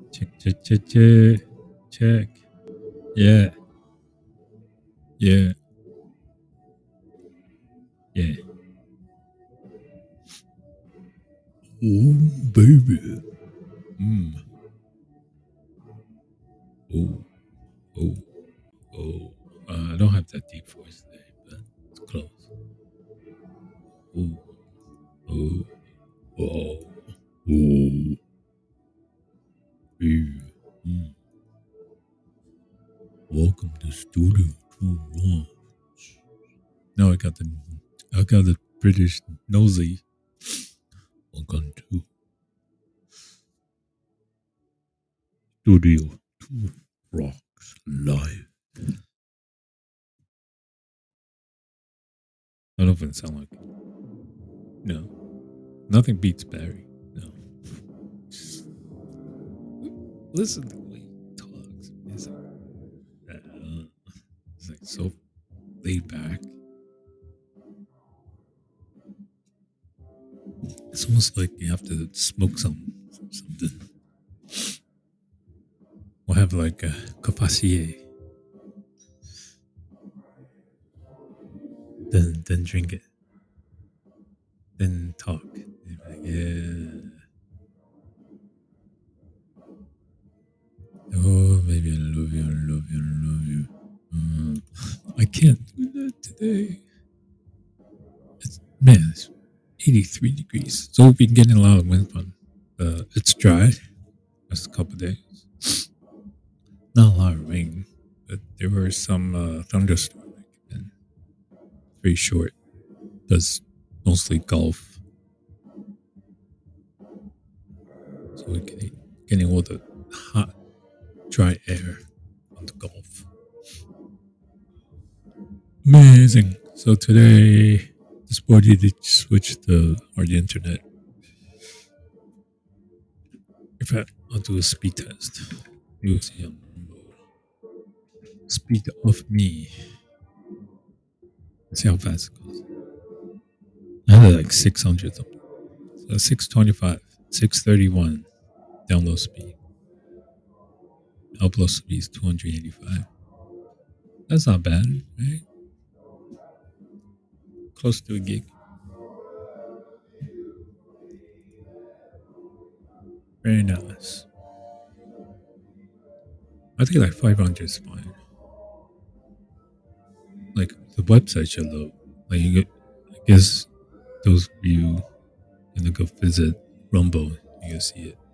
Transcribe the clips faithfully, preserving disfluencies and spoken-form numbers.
Check, check, check, check, check. Yeah, yeah, yeah. Oh, baby. Mm. Oh, oh, oh. Uh, I don't have that deep voice today, but it's close. Oh, oh, oh, oh, baby. Mm. Welcome to Studio Two One. No, I got the, I got the British nosy. Welcome to Studio Two Rocks Live. I don't know if it sound like. No, nothing beats Barry. No, just listen to the way he talks. It's like, uh, it's like so laid back. It's almost like you have to smoke some something. Or have like a Courvoisier, then then drink it, then talk. Like, yeah. Oh, maybe I love you, I love you, I love you. Mm, I can't do that today. It's, man, it's eighty-three degrees. So we've been getting a lot of wind fun. Uh, it's dry. Just a couple days. Not a lot of rain, but there were some uh, thunderstorms. And very short. Does mostly golf. So we're getting, getting all the hot, dry air on the golf. Amazing. So today, this body did switch the or the internet. In fact, I'll do a speed test. You'll see on speed of me. See how fast it goes. I had like six hundred something. So six twenty-five, six thirty-one download speed. Upload speed is two hundred eighty-five. That's not bad, right? Close to a gig. Very nice. I think like five hundred is fine. Like the website should load. Like you get, I guess those of you gonna go visit Rumble, you can see it.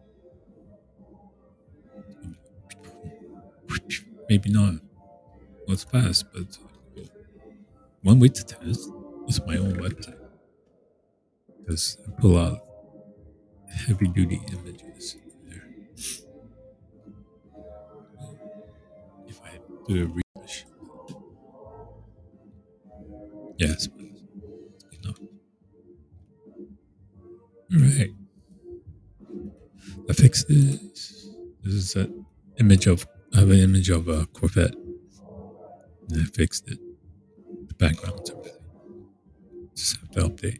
Maybe not. Well, it's fast, but one way to test is my own website because I pull out heavy duty images there. If I do a refresh, yes, but it's good enough. All right, I fixed this. This is an image of I have an image of a Corvette, and I fixed it. The background's everything. Just have to update.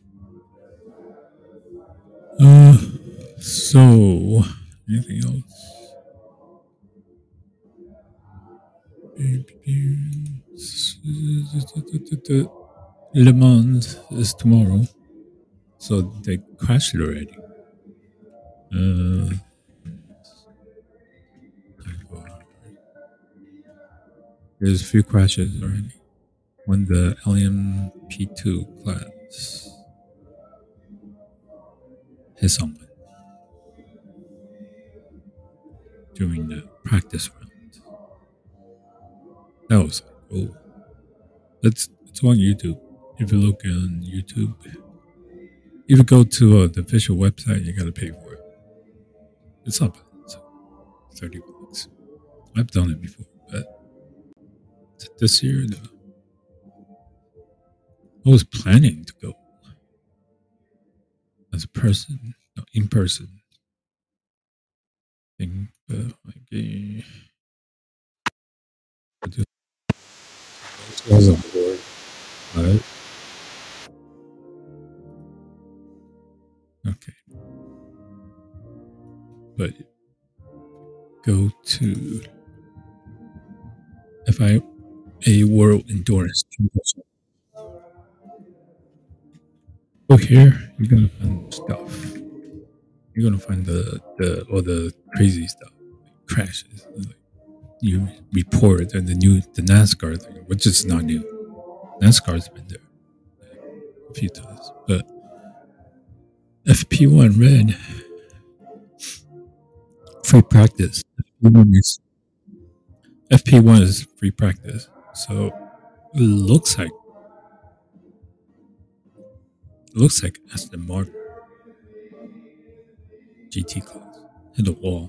Uh, so anything else? Le Mans is tomorrow, so they crashed it already. Uh, there's a few crashes already. When the L M P two class hit someone during the practice round. That was like, oh, it's it's on YouTube. If you look on YouTube, if you go to uh, the official website, you gotta pay for it. It's not bad. It's thirty bucks. I've done it before, but this year, no. I was planning to go as a person, no, in person thing, but like, eh, I just wasn't bored. Right? Okay, but go to F I A World Endurance Championship. Oh, here you're gonna find stuff. You're gonna find the, the all the crazy stuff, like crashes. Like you report and the new the NASCAR thing, which is not new. NASCAR's been there a few times, but F P one red free practice. F P one is F P one is free practice, so it looks like it looks like Aston Martin G T class hit the wall.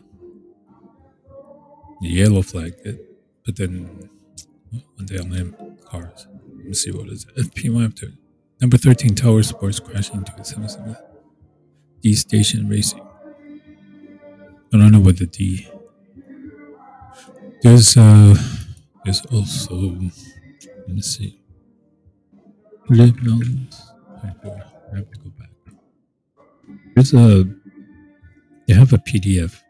The yellow flag it, but then on the L M cars. Let me see what is it. F P one after number thirteen Tower Sports crashing into a seven seven D Station Racing. I don't know what the D. There's uh there's also let me see. Live Mountains. I have to go back. There's a they have a P D F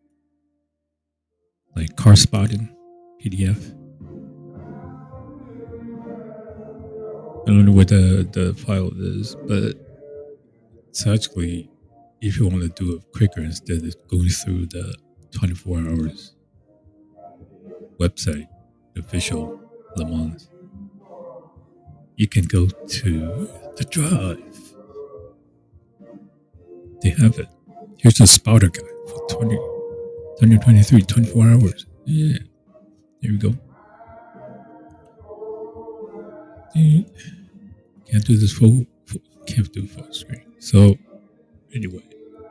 like car spotting P D F. I don't know what the, the file is, but it's actually if you want to do it quicker instead of going through the twenty-four hours website, the official Le Mans, you can go to the drive. They have it. Here's a spotter guide for twenty, twenty twenty-three, twenty-four hours. Yeah, here we go. Can't do this full, full can't do full screen. So anyway,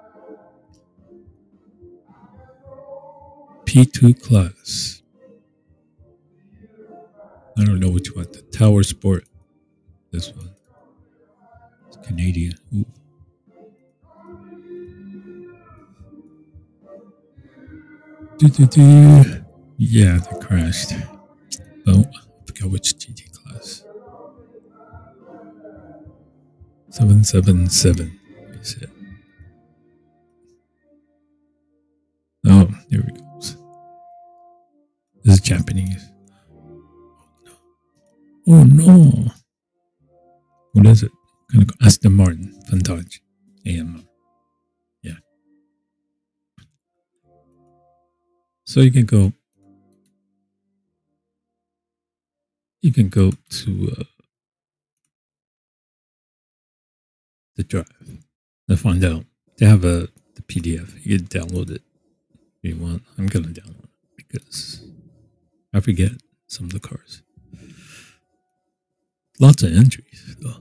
P two class. I don't know which one. The Tower Sport. This one. It's Canadian. Ooh. Do, do, do. Yeah, they crashed. Oh, I forgot which G T class. seven seven seven. Is it? Oh, there we go. This is Japanese. Oh no. What is it? I'm gonna go Aston Martin Vantage A M R. Yeah. So you can go you can go to uh, the drive to find out. They have a the P D F. You can download it if you want. I'm gonna download it because I forget some of the cars. Lots of entries though.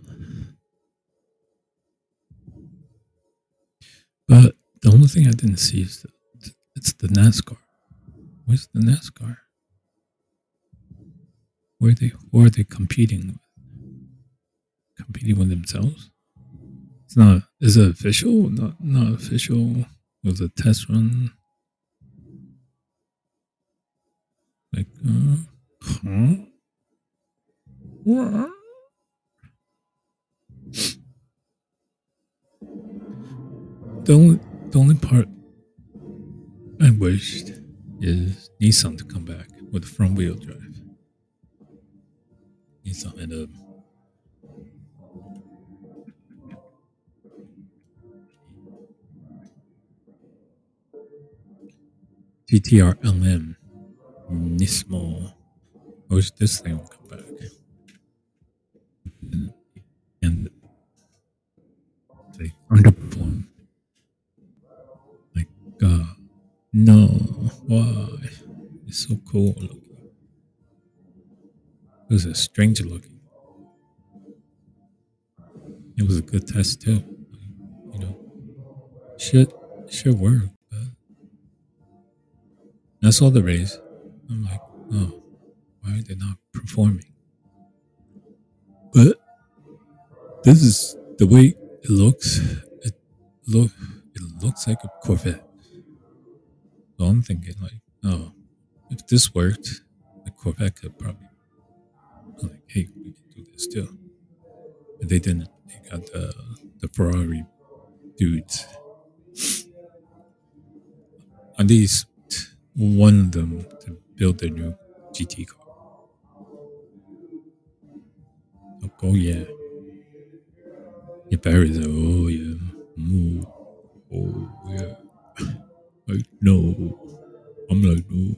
But the only thing I didn't see is the, it's the NASCAR. Where's the NASCAR? Where are they where are they competing? Competing with themselves? It's not is it official? Not not official. It was a test run. Like uh, huh? What? The only the only part I wished is Nissan to come back with front wheel drive. Nissan and a G T R L M Nismo. I wish this thing would come back. And, and they underperform. Like, God, no, why? It's so cool looking. It was a strange looking. It was a good test too. You know, should should work, but I saw the race. I'm like, oh, why are they not performing? But this is the way it looks. It look it looks like a Corvette. So I'm thinking like, oh, if this worked, the Corvette could probably I'm like, hey, we can do this too. But they didn't. They got the the Ferrari dudes. At least one of them to build their new G T car. Oh, oh yeah. Yeah, Barry's like, oh yeah. Mm, oh yeah. Like, no. I'm like, no.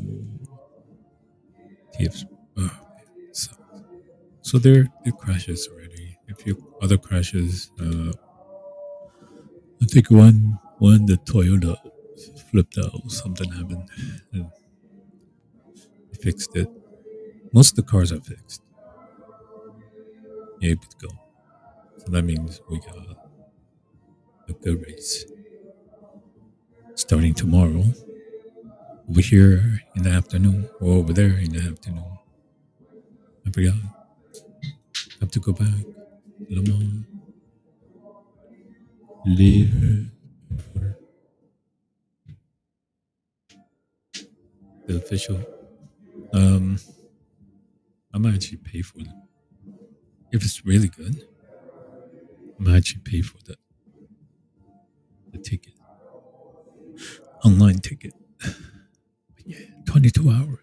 T F's, uh, so, so there, there crashes already. A few other crashes. Uh, I think one, one the Toyota flipped out. Something happened. And they fixed it. Most of the cars are fixed. You're able to go. So that means we got a good race starting tomorrow. Over here in the afternoon, or over there in the afternoon. I forgot. Have to go back. Le Mans. Leave. The official. Um, I might actually pay for it. If it's really good, I might actually pay for the, the ticket. Online ticket. But yeah, twenty-two hours.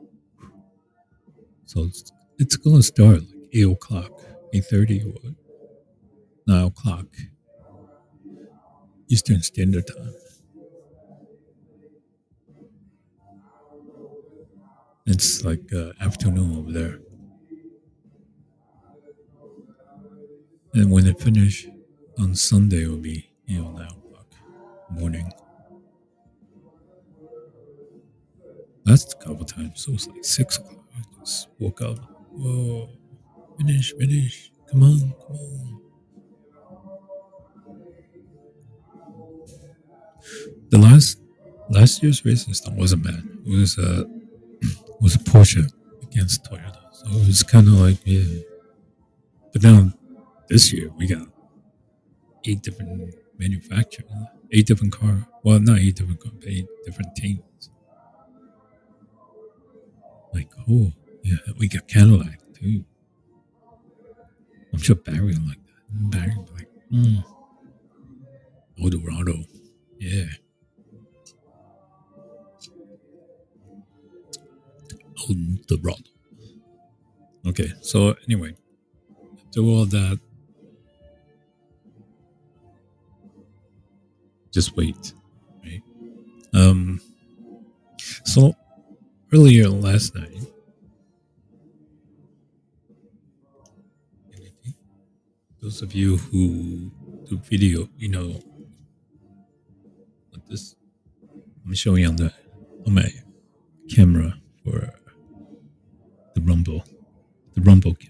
So it's, it's going to start like eight o'clock, eight thirty or nine o'clock Eastern Standard Time. It's like uh, afternoon over there. And when it finish on Sunday, it will be, you know, nine o'clock morning. That's a couple times. So it's like six o'clock. I just woke up. Whoa, finish, finish. Come on, come on. The last last year's racing stuff wasn't bad. It was uh it was a Porsche against Toyota. So it was kinda like, yeah. But now this year we got eight different manufacturers, eight different car. Well, not eight different car, but eight different teams. Like, oh, yeah, we got Cadillac too. I'm sure Barry will like that. Barry will be like, mm, Eldorado. Yeah. Eldorado. Okay, so anyway, after all that, just wait, right? Um, so earlier last night, those of you who do video, you know, like this, I'm showing on the on my camera for the Rumble, the Rumble camera.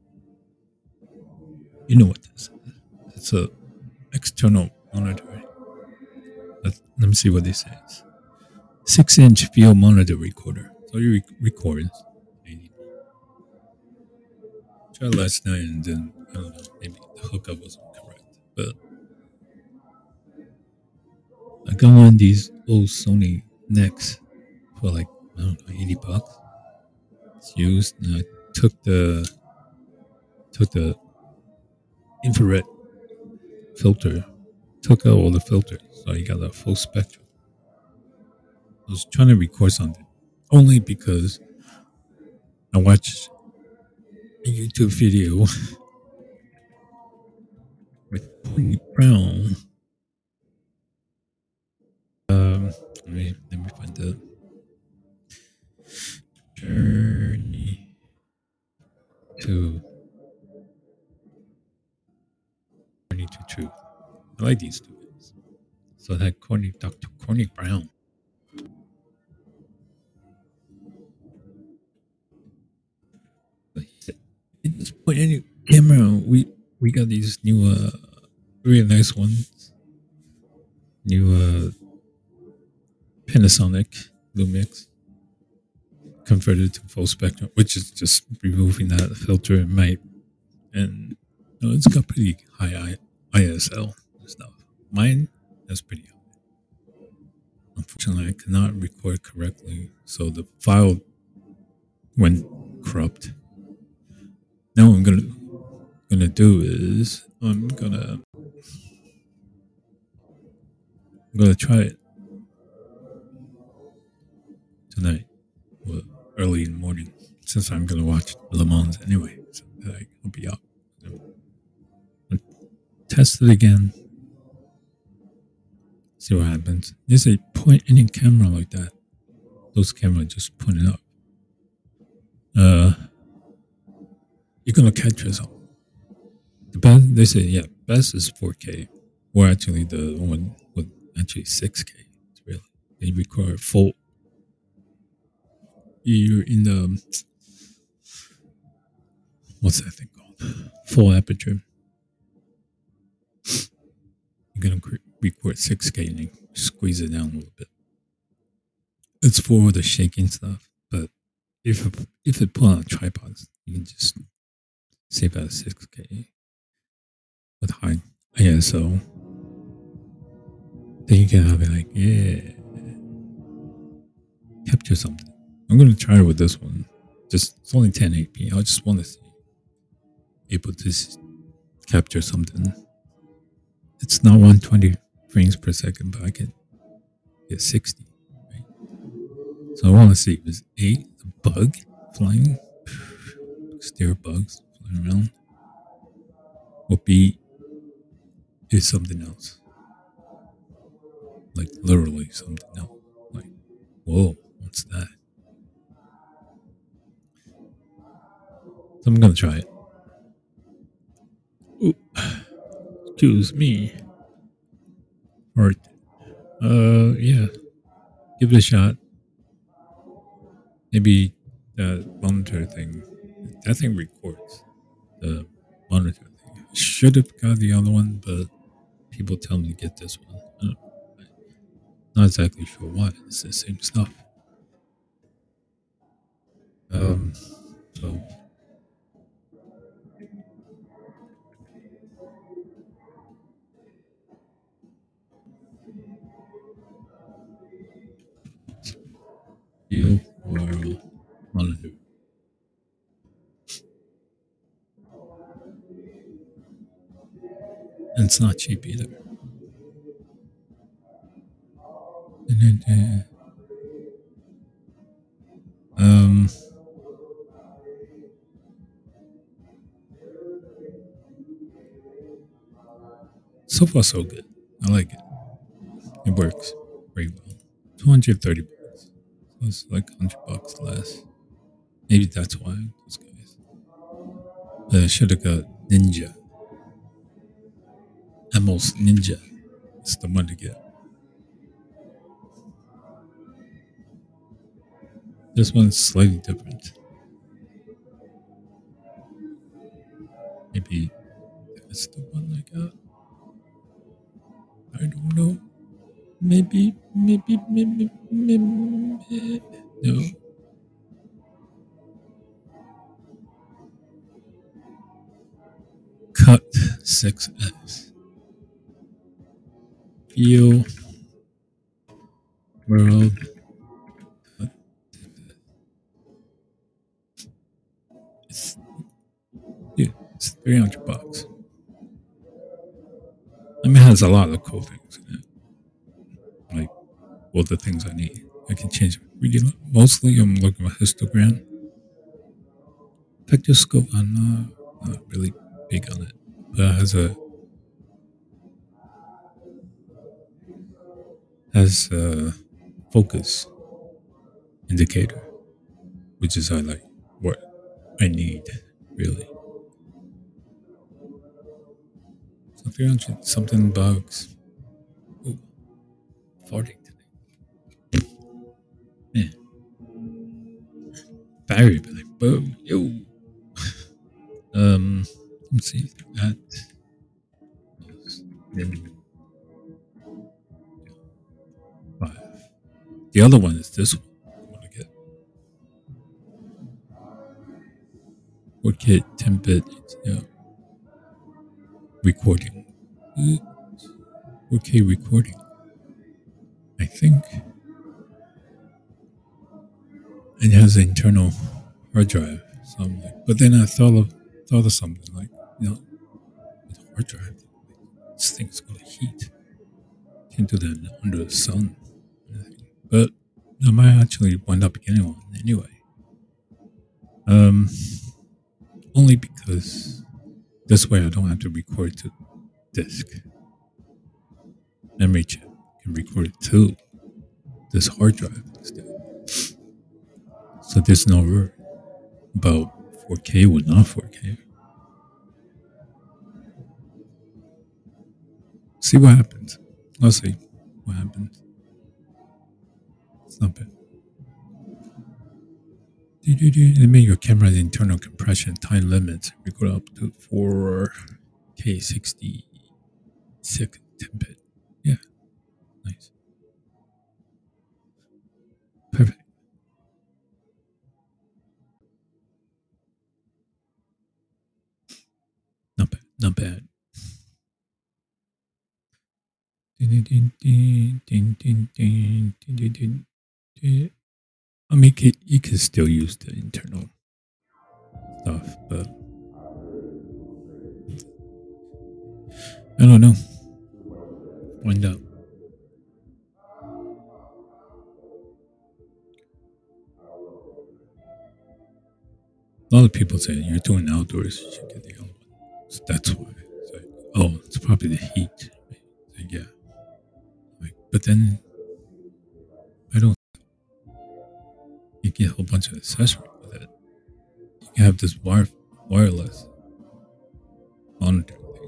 You know what this is? It's a external monitor. Let, let me see what this is. Six-inch field monitor recorder. So you rec- record. Tried last night and then I don't know, maybe the hookup wasn't correct. But I got one of these old Sony Nex for like I don't know, eighty bucks. It's used, and I took the took the infrared filter, took out all the filters, so you got a full spectrum. I was trying to record something only because I watched a YouTube video with Tony Brown. Um, let me let me find the journey to journey to truth. I like these two guys. So that Corny Doctor Corny Brown. But he said, at this point, any camera, we we got these new, uh, really nice ones. New uh, Panasonic Lumix converted to full spectrum, which is just removing that filter and mic, and you know, it's got pretty high I S L and stuff. Mine is pretty high. Unfortunately, I cannot record correctly, so the file went corrupt. Now what I'm gonna gonna do is I'm gonna I'm gonna try it. tonight, well, early in the morning, since I'm gonna watch Le Mans anyway. So like, I'll be up. I'll test it again. See what happens. There's a point any camera like that. Those cameras just point it up. Uh, you're gonna catch yourself. The best, they say, yeah, best is four K, or actually the one with actually six K. It's really they require full. You're in the what's that thing called? Full aperture. You're gonna record six K and then squeeze it down a little bit. It's for the shaking stuff, but if it, if it put on a tripod, you can just save out six K with high I S O. Then you can have it like, yeah, capture something. I'm gonna try it with this one. Just it's only ten eighty p. I just want to see able to capture something. It's not one hundred twenty frames per second, but I can get sixty. Right? So I want to see is A, a bug flying, stare bugs flying around, or B is something else, like literally something else. Like, whoa, what's that? So I'm gonna try it. Ooh. Excuse me. Or, uh, yeah, give it a shot. Maybe that monitor thing. That thing records the monitor thing. I should have got the other one, but people tell me to get this one. I don't, not exactly sure why. It's the same stuff. Um, so. Real world monitor. And it's not cheap either. Um, so far so good. I like it. It works very well. two hundred thirty bucks. So it's like one hundred bucks less. Maybe that's why those guys. But I should have got Ninja. Emos Ninja. It's the one to get. This one's slightly different. Maybe that's the one I got. I don't know. Maybe, maybe, maybe, maybe. No. Cut six S. Feel world. It's, dude, it's three hundred bucks. I mean, it has a lot of cool things in it. Like, all the things I need. I can change it. Really, mostly I'm looking at histogram. Spectroscope, I'm not, not really big on it. But it has a has a focus indicator, which is I like what I need, really. So three hundred something bucks. Ooh, farting today. Man. Battery be like, boom, yo. um, let's see. That. Then five. The other one is this one. I want to get four K ten bit yeah, recording. four K recording. I think it has an internal hard drive. So I'm like, but then I thought of thought of something like, you know, with a hard drive, this thing's gonna heat. Can't do that under the sun. But I might actually wind up getting one anyway. Um, only because this way I don't have to record to disk. Memory chip can record it to this hard drive instead. So there's no worry about four K or not four K. See what happens. I'll see what happens. It's not bad. Limit your camera's internal compression time limits. Record up to four K sixty-six ten bit. Yeah, nice. Perfect. Not bad. Not bad. I mean, you can still use the internal stuff, but I don't know. Find out. A lot of people say you're doing outdoors, you should get the other one. So that's why. It's like, oh, it's probably the heat. Like, yeah. Like, but then I don't. You get a whole bunch of accessories with it. You can have this wire, wireless monitor thing.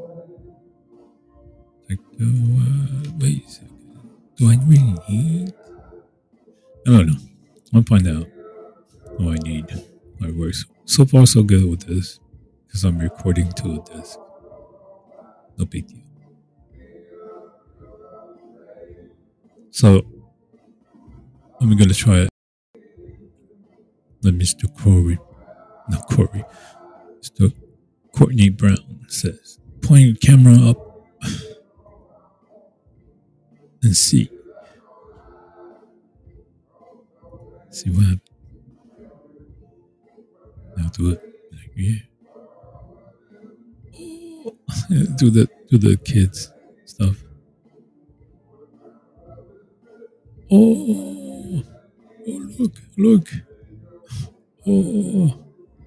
Like, oh, uh, wait a second. Do I really need? I don't know. I'll find out what I need. How it works. So far, so good with this because I'm recording to a disc. No big deal. So I'm gonna try it. Let Mister Corey, not Corey, Mister Courtney Brown says, point your camera up and see. See what happens. Now do it. Like, yeah. Oh. do the do the kids stuff. Oh, oh look, look. Oh.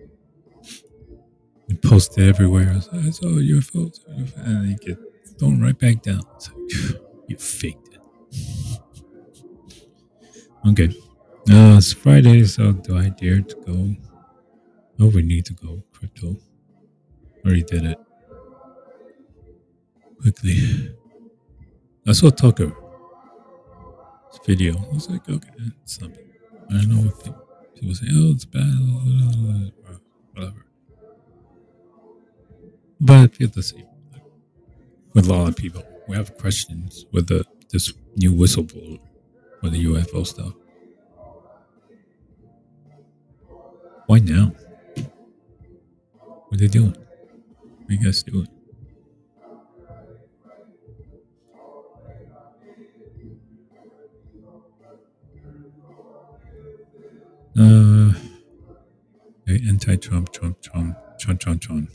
You post it everywhere. I saw your photos. And you get thrown right back down. It's like, you faked it. Okay. Uh, it's Friday, so do I dare to go? Oh, we need to go crypto. Already did it. Quickly. I saw Tucker. Video. I was like, okay, it's something. I don't know what people, people say, oh, it's bad, whatever. But I feel the same. Like, with a lot of people, we have questions with the this new whistleblower or the U F O stuff. Why now? What are they doing? What are you guys doing? Uh, anti-Trump, Trump, Trump, Trump, Trump, Trump.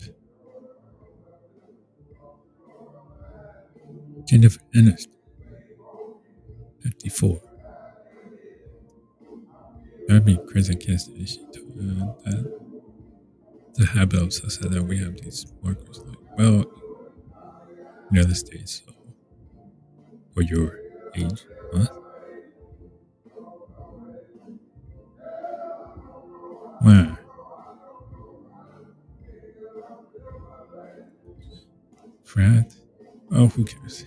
Jennifer Aniston, fifty-four. That'd be crazy case she told uh, that the habit of society that we have these markers like, well, in the United States, so for your age, huh? Wow. Frat? Oh, who cares?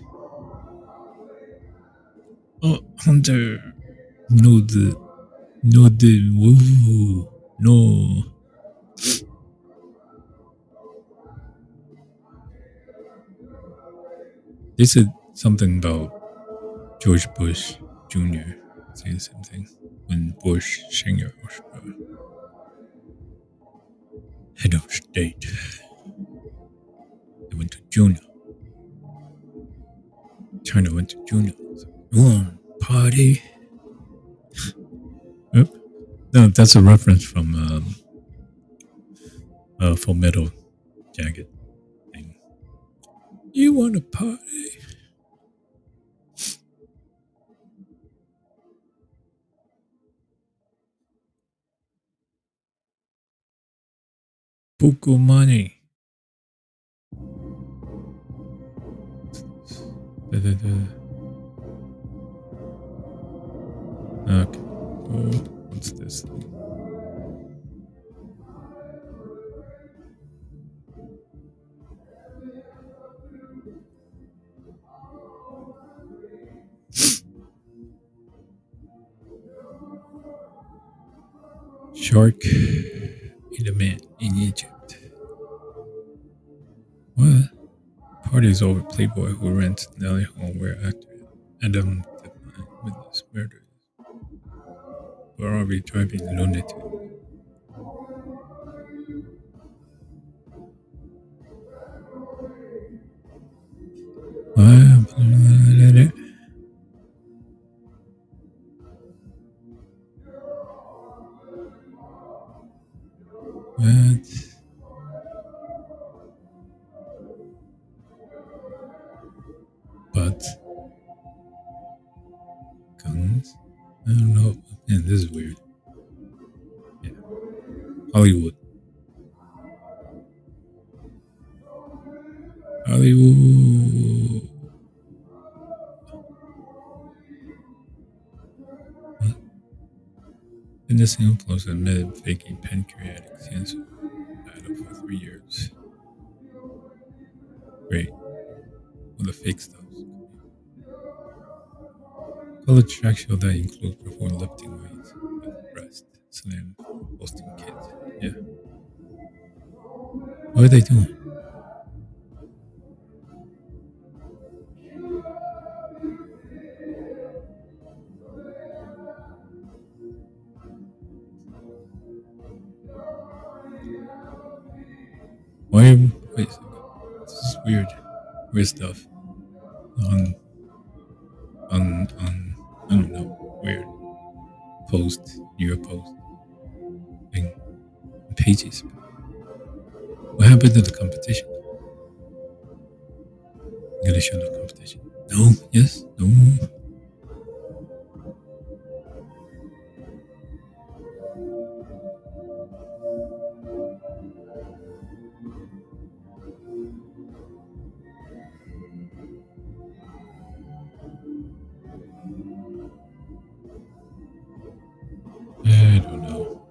Oh, Hunter. No, the. No, the. Woo. No. They said something about George Bush Junior saying the same thing when Bush Senior was uh, head of state. They went to Junior. China went to Junior. One party. Yep. No, that's a reference from um, uh, Full Metal Jacket thing. You want a party? Buku money. Da, da, da. Okay. Oh, what's this thing? Shark in a man in Egypt. What? Parties over Playboy who rents Nelly home where actor Adam Devine witnessed murders. Ferrari driving lunatic. What? What? But guns? I don't know. Man, this is weird. Yeah. Hollywood. Hollywood. What? Fitness influencer admitted faking pancreatic cancer battle for three years. Great. All the fake stuff. College track show that includes performing lifting weights with breast slim posting kids. Yeah. What are they doing? Why? Wait a second. This is weird. Weird stuff. On, on, on, I don't know. Weird. Post, New York Post. Thing. Pages. What happened to the competition? I'm gonna show the competition. No, yes, no. I don't know.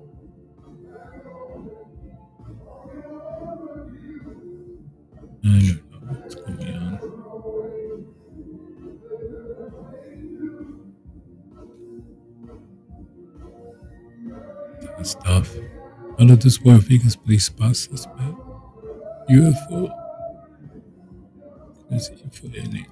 I don't know what's going on. That stuff. Out of this world, Vegas police spot suspect. U F O. Let's see for any.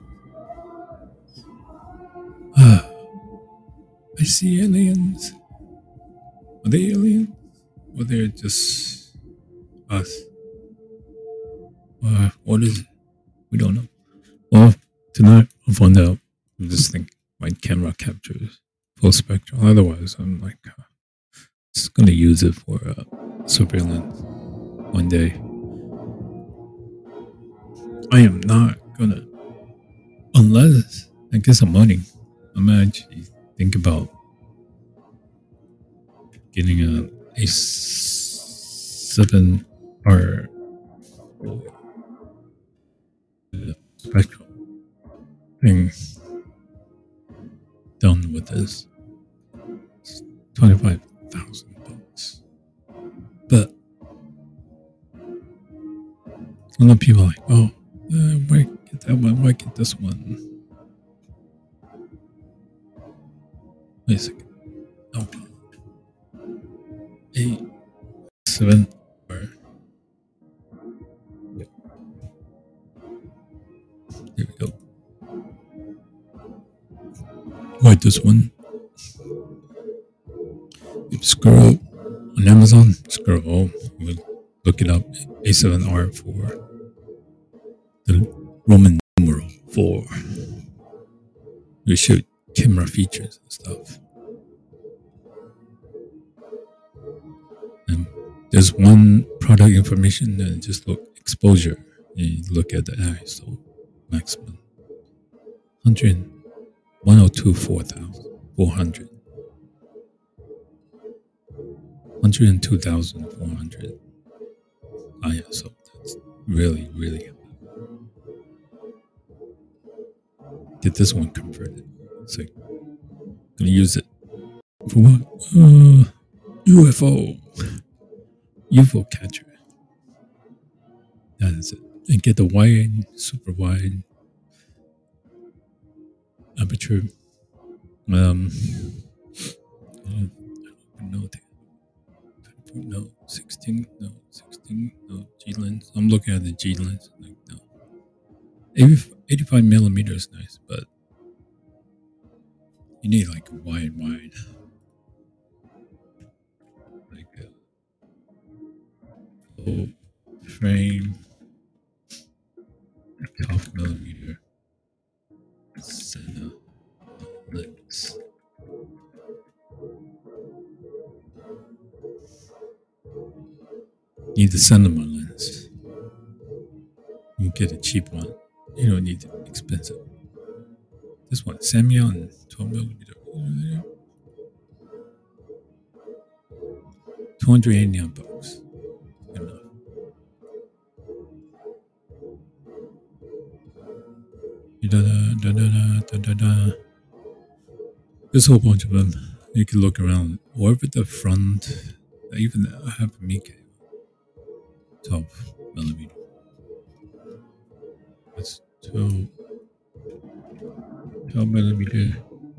Ah, I see aliens. Are they aliens? Or they're just us? Uh, what is it? We don't know. Well, tonight I'll find out. This thing, my camera captures full spectrum. Otherwise, I'm like, uh, just gonna use it for uh, surveillance one day. I am not gonna, unless I get some money. I'm gonna actually think about getting a A seven or spectrum thing done with this. It's twenty-five thousand bucks. But a lot of people are like, oh, uh, why get that one? Why get this one? Wait a second. Okay. Eight, seven, or. Yeah. There we go. Why this one? You scroll on Amazon, scroll, we'll look it up. A seven R for the Roman numeral four. We show camera features and stuff. And there's one product information and just look exposure. You look at the I S O maximum. one hundred, one oh two, four thousand, four hundred. one hundred two thousand four hundred. I S O. That's really, really good. Get this one converted. So gonna use it for what? Uh, U F O. U F O catcher. That is it. And get the wide, super wide aperture. Um, I don't know. No, sixteen, no, sixteen, no, G lens. I'm looking at the G lens. Like, no. eighty-five millimeter is nice, but you need like a wide, wide. Like a full frame, twelve millimeter center lens. Need the cinema lens. You get a cheap one. You don't need the expensive. This one, Samyang, twelve millimeter. two hundred eighty-nine bucks. Enough. Da, da, da, da, da, da, da. There's a whole bunch of them. You can look around. Or with the front, even I have a Miike, twelve millimeter. That's twelve, twelve millimeter.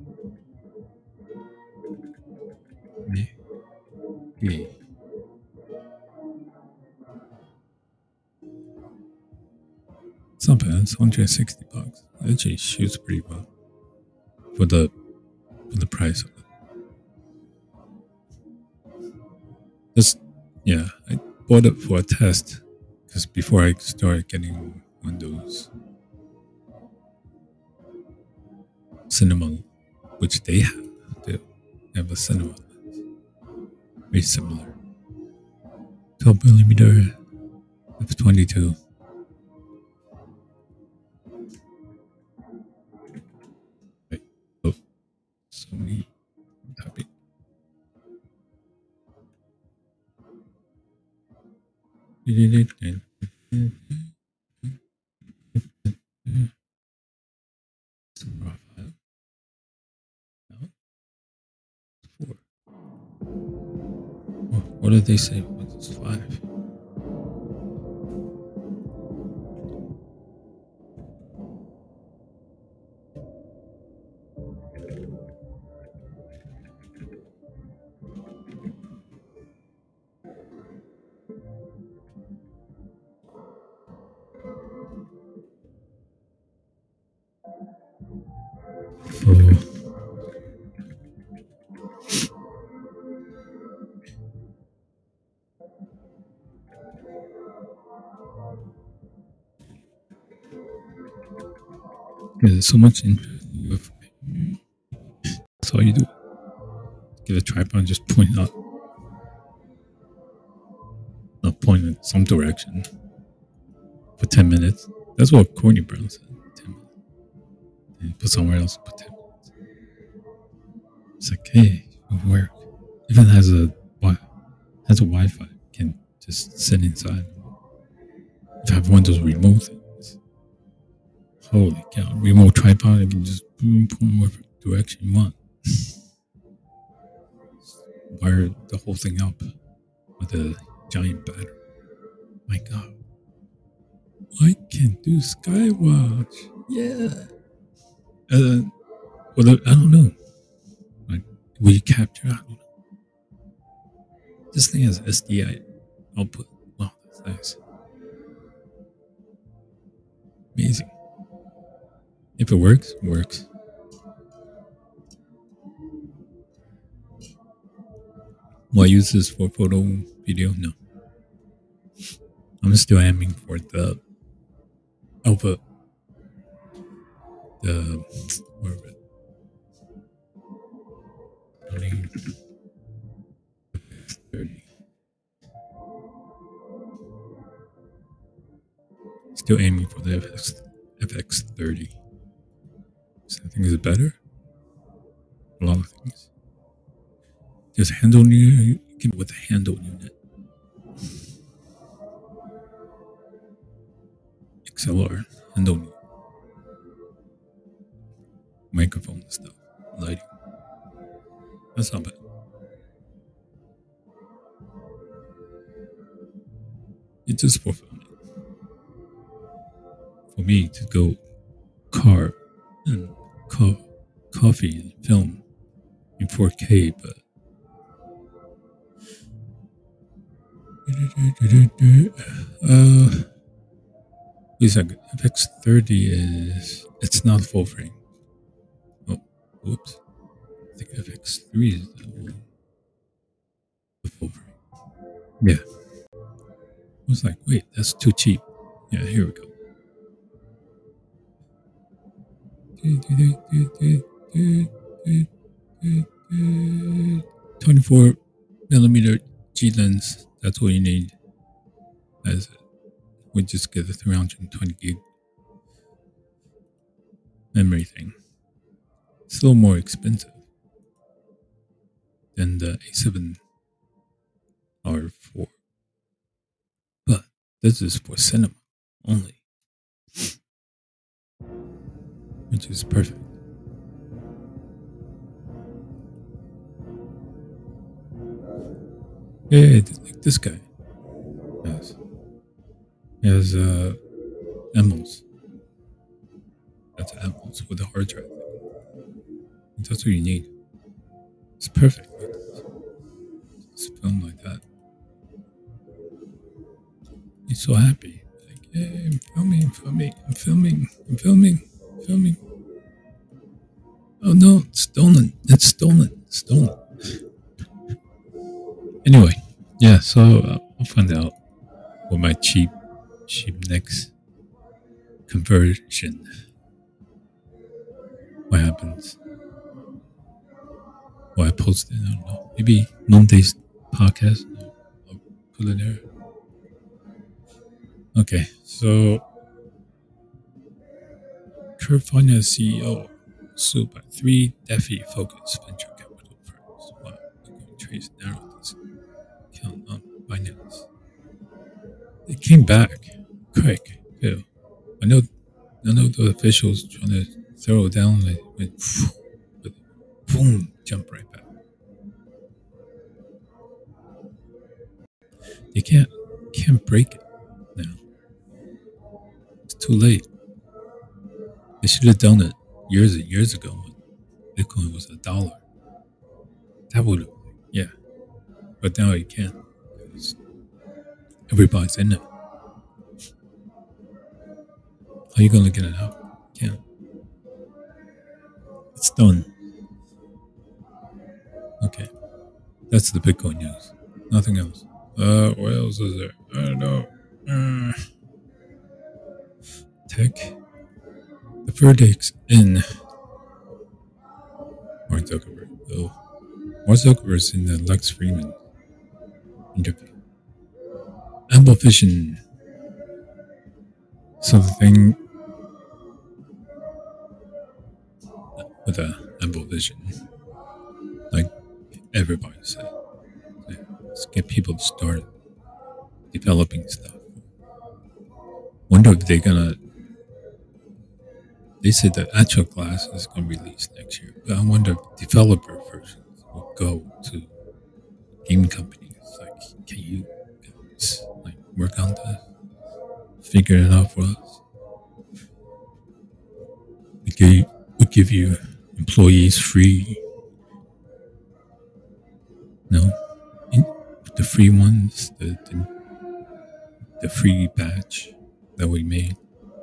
Okay. It's not bad. It's one hundred sixty bucks. It actually shoots pretty well for the for the price of it. Just yeah, I bought it for a test because before I started getting one of those cinema, which they have, they have a cinema lens, very similar. twelve millimeter f twenty-two. Right. Oh, Sony copy. Four. Oh, what did they say? What's five? Four. Yeah, there's so much interest. That's all you do. Get a tripod and just point up. Not point in some direction for ten minutes. That's what Courtney Brown said. ten minutes. And put somewhere else, put ten minutes. It's like, hey, it'll work. If it has a has a Wi-Fi, you can just sit inside. If I have one of those remote things, holy cow, remote tripod, you can just boom, boom, whatever direction you want. Wire the whole thing up with a giant battery. My God, I can do Skywatch. Yeah. Uh, well, I don't know. Like, will you capture? I don't know. This thing has S D I output. Wow, that's nice. Amazing. If it works, it works. Will I use this for photo, video? No. I'm still aiming for the Alpha. The where is it? thirty. Still aiming for the F X, F X thirty. So I think it's better. A lot of things. There's a handle unit with a handle unit. X L R, and don't need microphone and stuff, lighting. That's not bad. It's just for filming. For me to go car and co- coffee and film in four K, but uh, wait a second. F X thirty is it's not full frame. Oh, whoops. I think F X three is the, the full frame. Yeah. I was like, wait, that's too cheap. Yeah, here we go. twenty-four millimeter G lens. That's what you need. As it. We just get a three hundred twenty gig memory thing. Still more expensive than the A seven R four. But this is for cinema only, which is perfect. Yeah, like this guy. Yes. He has uh, Emmels. That's Emmels with a hard drive. That's what you need. It's perfect. Just film like that. He's so happy. Like, yeah, I'm filming, I'm filming, I'm filming, I'm filming, I'm filming. Oh no, it's stolen. It's stolen. It's stolen. Anyway, yeah, so uh, I'll find out what my cheap, cheap next conversion. What happens? What I posted, I don't know. Maybe Monday's podcast. I'll put it there. Okay, so Curve Finance C E O sued by three DeFi focused venture capital firms while Bitcoin trades narrowed its count on Binance. It came back quick, too. I know, I know the officials trying to throw it down, like, went, but boom, jump right back. They can't, can't break it now. It's too late. They should have done it years and years ago when Bitcoin was a dollar. That would have, yeah. But now you can't. Because everybody's in it. How are you going to get it out? Can't. It's done. Okay. That's the Bitcoin news. Nothing else. Uh, what else is there? I don't know. Uh, tech. The verdict's in. Mark Zuckerberg. Oh. Mark Zuckerberg's in the Lex Freeman interview. Ample Vision. Something with a Ample Vision. Like everybody said. Let's get people to start developing stuff. Wonder if they're gonna. They said the actual class is gonna release next year, but I wonder if developer versions will go to game companies. Like, can you guys like work on that? Figure it out for us. We give, we give you employees free. No, In, the free ones, the, the the free batch that we made.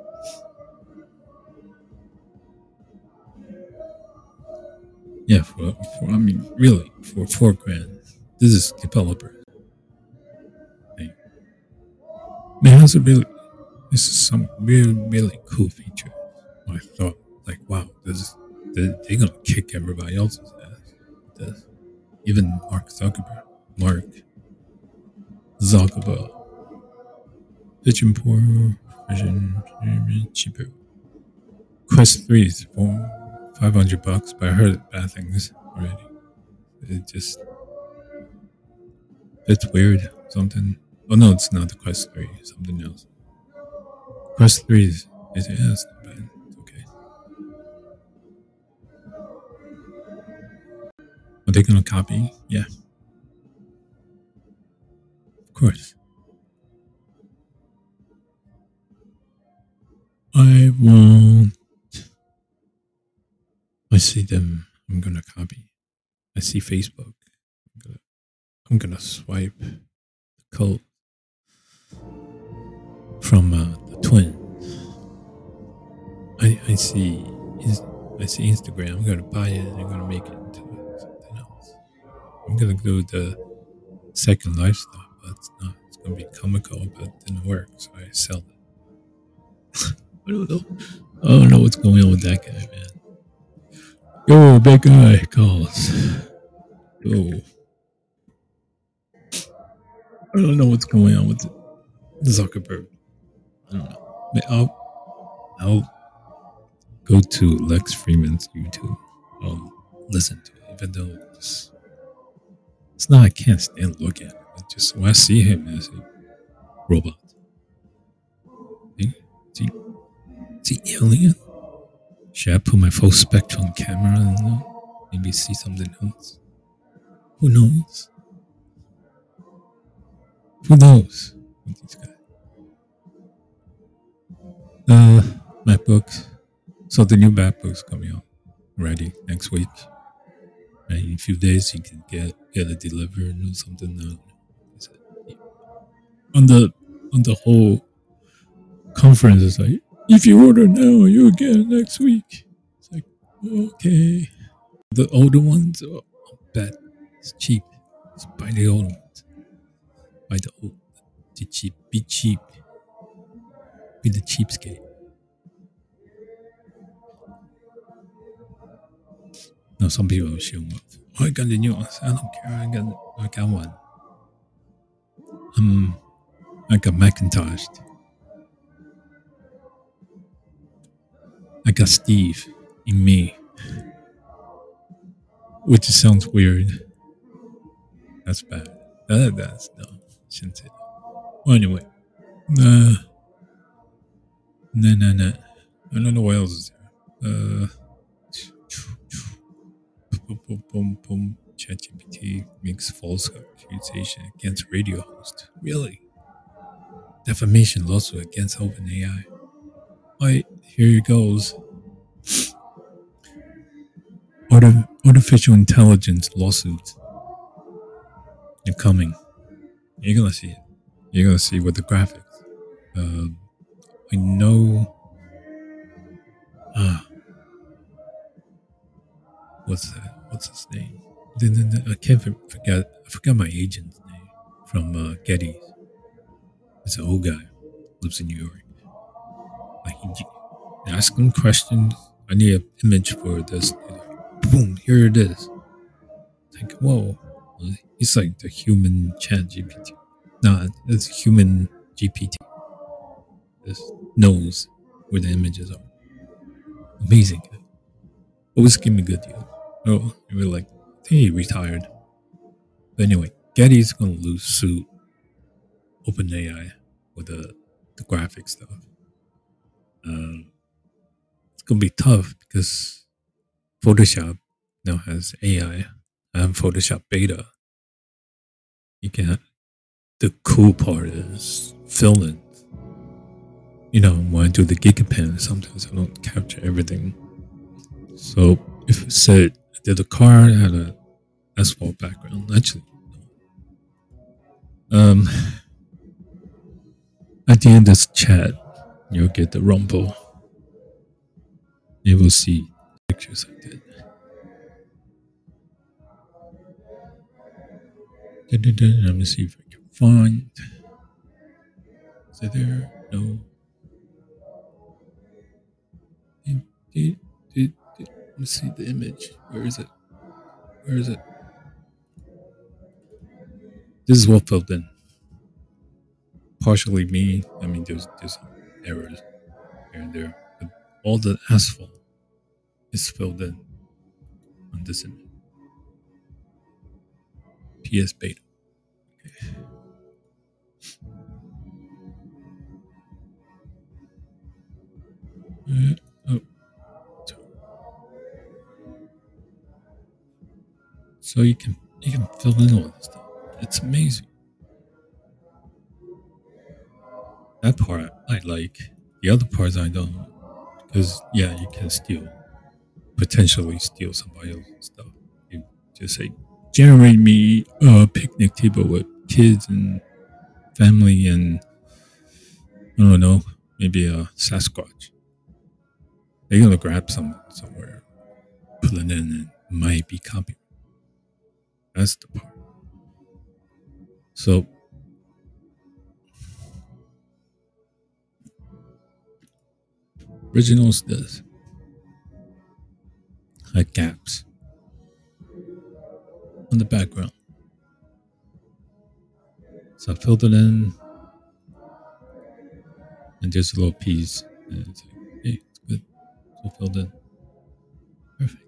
Yeah, for, for I mean, really, for four grand. This is developer thing. Man, that's a really, this is some really, really cool feature. I thought, like, wow, this is, they're, they're gonna kick everybody else's ass. This. Even Mark Zuckerberg. Mark Zuckerberg. Vision Pro, Vision cheaper. Quest three is for five hundred bucks, but I heard bad things already. It just, it's weird. Something. Oh no, it's not the Quest three. Something else. Quest three is, is yeah, it's not bad. It's okay. Are they gonna copy? Yeah, of course. I won't. I see them. I'm gonna copy. I see Facebook. I'm gonna, I'm gonna swipe the code from uh, the twin. I, I see. I see Instagram. I'm gonna buy it. And I'm gonna make it into something else. I'm gonna do the second lifestyle, but it's not. It's gonna be comical, but it didn't work, so I sell it. I don't know. I don't know what's going on with that guy, man. Yo, big guy calls. Yo, I don't know what's going on with Zuckerberg. I don't know. I'll I'll go to Lex Freeman's YouTube. I'll listen to it, even though it's, it's not. I can't stand looking at it. It's just when I see him as a robot. See, see, see alien. Should I put my full spectrum camera and maybe see something else? Who knows? Who knows with these guys? Uh, MacBook. So the new MacBook's coming out ready next week. And in a few days, you can get get it delivered or something. Uh, on the on the whole conference, it's like if you order now, you'll get it next week. It's like okay. The older ones, oh, bad. It's cheap. Just buy the old ones. Buy the old. The cheap. Be cheap. Be the cheapskate. Now some people will show up. Oh, I got the new ones. I don't care. I got I got one. Um, I got Macintosh. I got Steve in me, which sounds weird. That's bad. That, that's no. Shouldn't say that. Well, anyway, uh, no, no, no. I don't know what else is there. Uh, boom, boom, boom, boom. ChatGPT makes false accusation against radio host. Really? Defamation lawsuit against OpenAI. Alright, here it goes. Arti- artificial intelligence lawsuit. They're coming. You're gonna see it. You're gonna see with the graphics. Uh, I know. Ah, what's that? What's his name? I can't forget. I forgot my agent's name from uh, Getty. It's an old guy, lives in New York. Like he, ask him questions. I need an image for this. Boom, here it is. It's like whoa, it's like the human Chat G P T. No, it's human G P T. This knows where the images are. Amazing. Always give me good deal. Oh, you were like, I think he retired. But anyway, Getty's gonna lose suit OpenAI with the the graphic stuff. Um, it's gonna be tough because Photoshop now has A I and Photoshop Beta. You can. The cool part is fill in. You know, when I do the GigaPen, sometimes I don't capture everything. So if it said I did a car, I had a asphalt background. Actually, um, at the end of this chat, you'll get the rumble. You will see pictures I did. Let me see if I can find. Is it there? No. Did, did, did, did. Let me see the image. Where is it? Where is it? This is what filled in. Partially me. I mean, there's there's some errors here and there, but all the asphalt is filled in on this image. P S Beta. Okay. Uh, oh, so you can you can fill in all this stuff. It's amazing. That part I like. The other parts I don't, because yeah, you can steal, potentially steal somebody else's stuff. You just say, generate me a picnic table with kids and family and I don't know, maybe a Sasquatch. They're gonna grab some somewhere, put it in, and might be copyright. That's the part. So originals does had gaps on the background. So I filled it in, and there's a little piece, and it's like, hey, it's good. So filled in, perfect.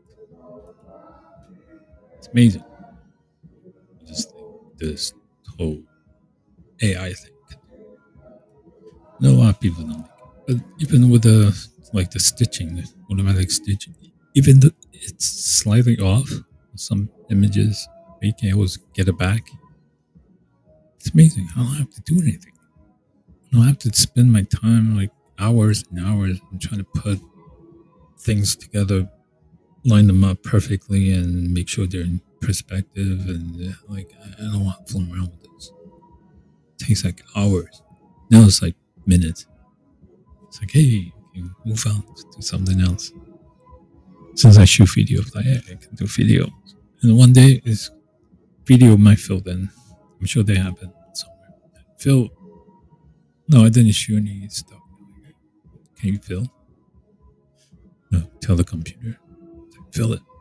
It's amazing. I just think this whole A I thing. I know a lot of people don't like it, but even with the like the stitching, the automatic stitching, even though it's slightly off some images, you can always get it back. It's amazing. I don't have to do anything. I don't have to spend my time like hours and hours and trying to put things together, line them up perfectly, and make sure they're in perspective. And uh, like, I don't want to fool around with this. It takes like hours. Now it's like minutes. It's like, hey, you move on to do something else. Since I shoot video, like, yeah, I can do video. And one day, is video might fill then. I'm sure they happen somewhere. Phil, no, I didn't shoot any stuff. Can you fill? No, tell the computer. Fill it.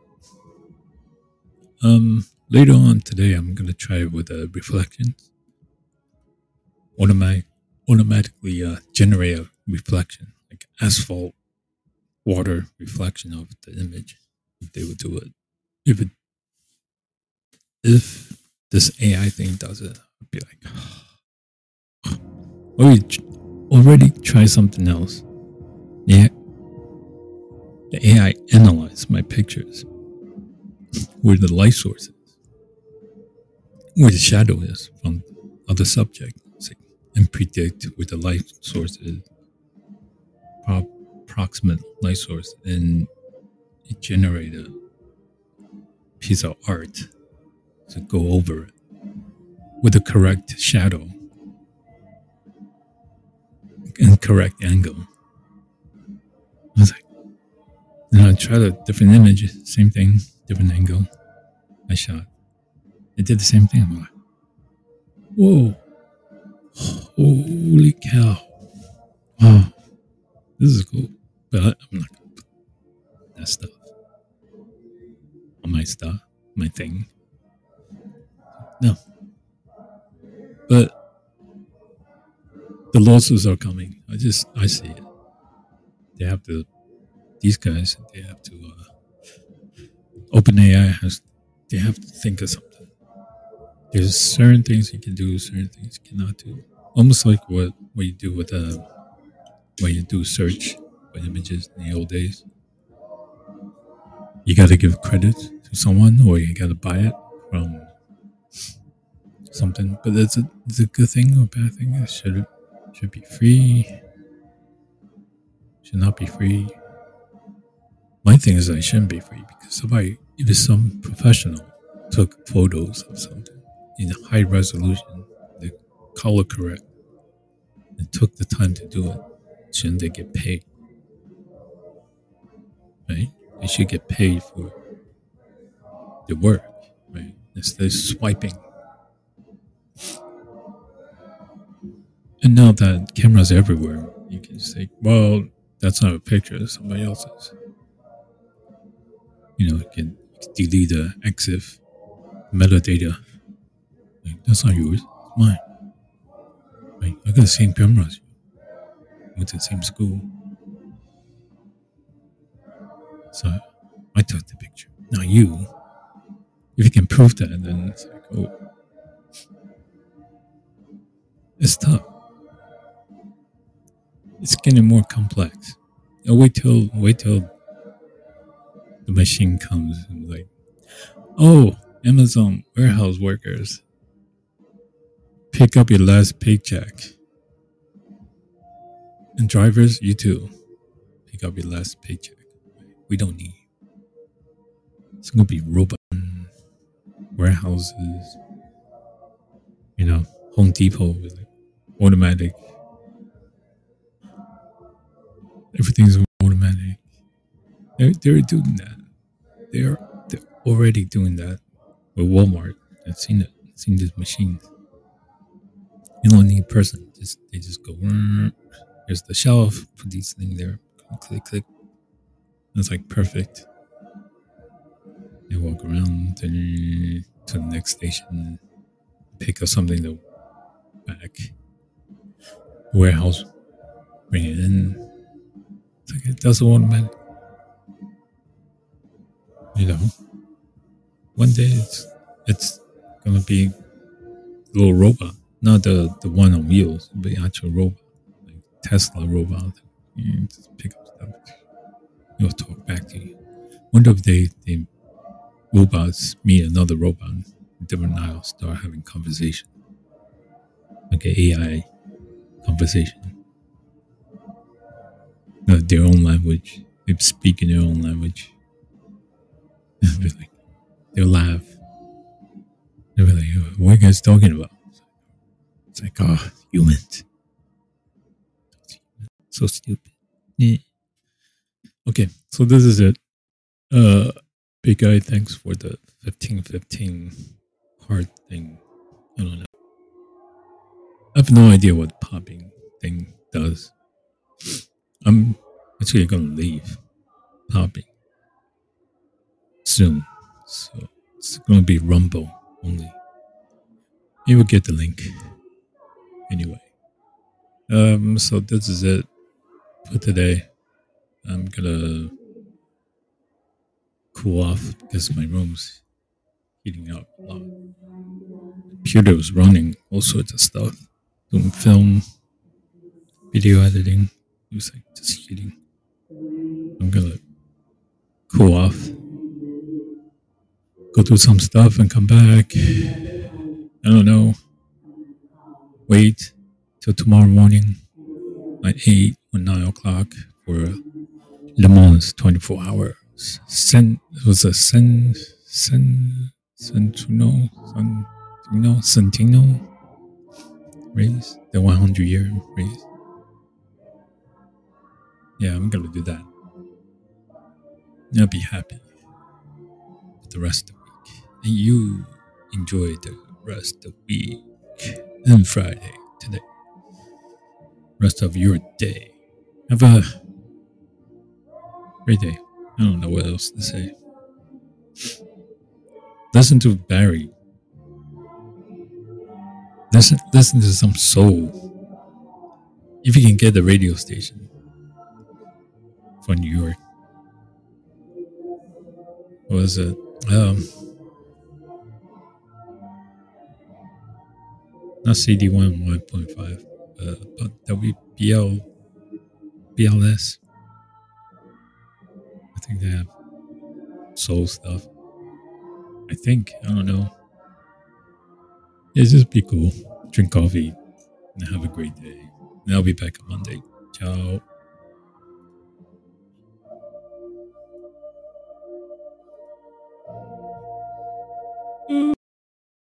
Um, later on today, I'm gonna try it with uh, reflections. Automatic, automatically uh, generate a reflection, like asphalt water reflection of the image. If they would do it, if it, if this A I thing does it, I'd be like, or we already try something else. Yeah, the A I analyze my pictures, where the light source is, where the shadow is from other subject, and predict where the light source is, pro- approximate light source, and it generate a piece of art to go over it with the correct shadow and correct angle. I was like, then I tried a different image, same thing, different angle. I shot. It did the same thing. I'm like, whoa, holy cow. Wow, this is cool. But I, I'm not going to put that stuff on my stuff, my thing. No. But the lawsuits are coming. I just, I see it. They have to, these guys, they have to, uh, OpenAI has, they have to think of something. There's certain things you can do, certain things you cannot do. Almost like what, what you do with, uh, when you do search for images in the old days. You got to give credit to someone, or you got to buy it from something. But it's a, it's a good thing or a bad thing. It should should be free. Should not be free. My thing is that it shouldn't be free because somebody, if it's some professional, took photos of something in high resolution, they color correct, and took the time to do it, shouldn't they get paid? Right? They should get paid for the work, right? Instead of swiping. And now that cameras everywhere, you can say, well, that's not a picture, it's somebody else's. You know, you can, you can delete the EXIF metadata. Like, that's not yours, it's mine. Right? I got the same cameras. Went to the same school. So I took the picture. Not you. If you can prove that, then it's like, oh, it's tough. It's getting more complex. Oh, wait till wait till the machine comes and like, oh, Amazon warehouse workers, pick up your last paycheck. And drivers, you too, pick up your last paycheck. We don't need. It's gonna be robot warehouses. You know, Home Depot with like automatic. Everything's automatic. They're they're doing that. They're they're already doing that with Walmart. I've seen it. I've seen these machines. You don't need a person. Just they just go. Here's the shelf. Put these things there. Click click. It's like perfect. They walk around to the next station, pick up something to back warehouse, bring it in. It's like it does automatic. You know, one day it's it's gonna be a little robot, not the the one on wheels, but the actual robot, like Tesla robot. You just pick up stuff. It'll talk back to you. Wonder if they they robots meet another robot, different aisles, start having conversation, like an A I conversation, uh, their own language. They speak in their own language. Like, they'll laugh. They'll be like, "What are you guys talking about?" It's like, oh, humans, so stupid. Yeah. Okay, so this is it. Uh, big guy, thanks for the fifteen fifteen heart thing. I don't know. I have no idea what popping thing does. I'm actually gonna leave popping soon, so it's gonna be Rumble only. You will get the link anyway. Um, so this is it for today. I'm gonna cool off because my room's heating up a lot. Computer was running all sorts of stuff, doing film, video editing. It was like just heating. I'm gonna cool off, go do some stuff, and come back. I don't know. Wait till tomorrow morning at eight or nine o'clock for Le Mans twenty-four hours. Sen it was a Sen Sen Centino Centino Centino race, the one hundred year race. Yeah, I'm gonna do that. I'll be happy with the rest of the week, and you enjoy the rest of the week and Friday today. Rest of your day. Have a great day. I don't know what else to say. Listen to Barry. Listen, listen to some soul. If you can get the radio station for New York. What was it? Um, not C D one one point five, uh, but W B L B L S. I think they have soul stuff. I think. I don't know. Yeah, just be cool. Drink coffee and have a great day. And I'll be back on Monday. Ciao.